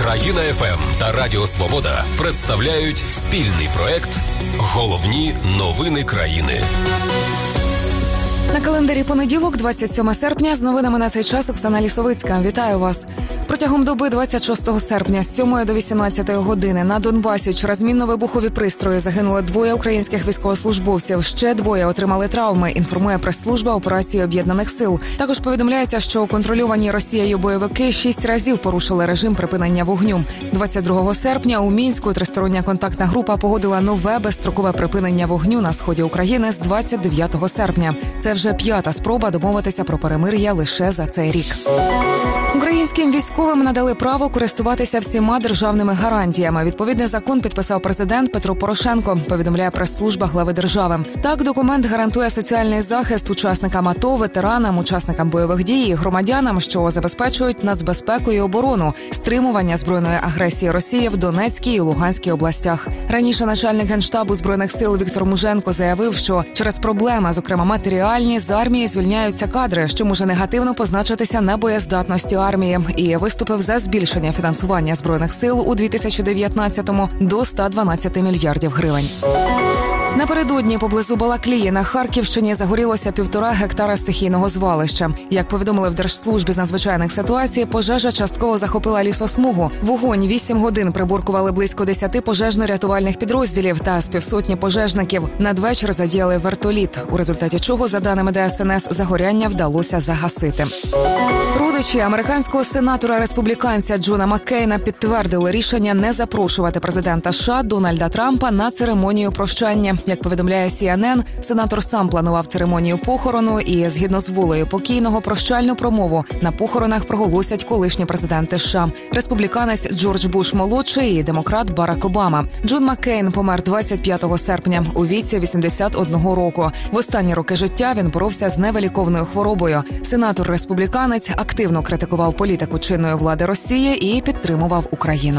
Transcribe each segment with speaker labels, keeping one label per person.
Speaker 1: Країна ФМ та Радіо Свобода представляють спільний проект «Головні новини країни».
Speaker 2: На календарі понеділок, 27 серпня, з новинами на цей час Оксана Лісовицька. Вітаю вас. Протягом доби 26 серпня з 7 до 18 години на Донбасі через мінно-вибухові пристрої загинули 2 українських військовослужбовців. Ще 2 отримали травми, інформує прес-служба операції Об'єднаних сил. Також повідомляється, що контрольовані Росією бойовики 6 разів порушили режим припинення вогню. 22 серпня у Мінську тристороння контактна група погодила нове безстрокове припинення вогню на сході України з 29 серпня. Це вже 5-та спроба домовитися про перемир'я лише за цей рік. Українським військовим надали право користуватися всіма державними гарантіями. Відповідний закон підписав президент Петро Порошенко, повідомляє прес-служба глави держави. Так, документ гарантує соціальний захист учасникам АТО, ветеранам, учасникам бойових дій і громадянам, що забезпечують нацбезпеку і оборону, стримування збройної агресії Росії в Донецькій і Луганській областях. Раніше начальник Генштабу Збройних сил Віктор Муженко заявив, що через проблеми, зокрема матеріальні, з армії звільняються кадри, що може негативно позначитися на боєздатності армії, і виступив за збільшення фінансування Збройних сил у 2019-му до 112 мільярдів гривень. Напередодні поблизу Балаклії на Харківщині загорілося 1,5 гектара стихійного звалища. Як повідомили в Держслужбі з надзвичайних ситуацій, пожежа частково захопила лісосмугу. Вогонь 8 годин приборкували близько 10 пожежно-рятувальних підрозділів та з півсотні пожежників. Надвечір задіяли вертоліт, у результаті чого, за даними ДСНС, загоряння вдалося загасити. Родичі американського сенатора-республіканця Джона Маккейна підтвердили рішення не запрошувати президента США Дональда Трампа на церемонію прощання. Як повідомляє CNN, сенатор сам планував церемонію похорону і, згідно з волею покійного, прощальну промову на похоронах проголосять колишні президенти США – республіканець Джордж Буш-молодший і демократ Барак Обама. Джон Маккейн помер 25 серпня у віці 81 року. В останні роки життя він боровся з невиліковною хворобою. Сенатор-республіканець активно критикував політику чинної влади Росії і підтримував Україну.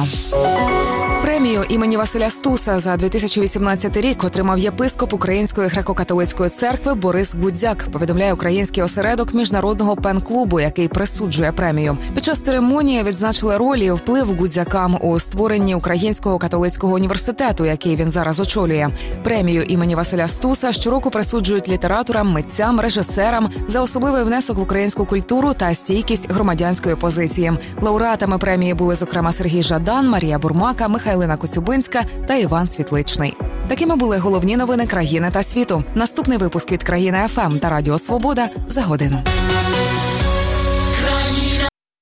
Speaker 2: Премію імені Василя Стуса за 2018 рік отримав єпископ Української греко-католицької церкви Борис Гудзяк, повідомляє український осередок Міжнародного пен-клубу, який присуджує премію. Під час церемонії відзначили роль і вплив Гудзяка у створенні Українського католицького університету, який він зараз очолює. Премію імені Василя Стуса щороку присуджують літераторам, митцям, режисерам за особливий внесок в українську культуру та стійкість громадянської позиції. Лауреатами премії були, зокрема, Сергій Жадан, Марія Бурмака, Михайлина Коцюбинська та Іван Світличний. Такими були головні новини країни та світу. Наступний випуск від Країни ФМ та Радіо Свобода за годину.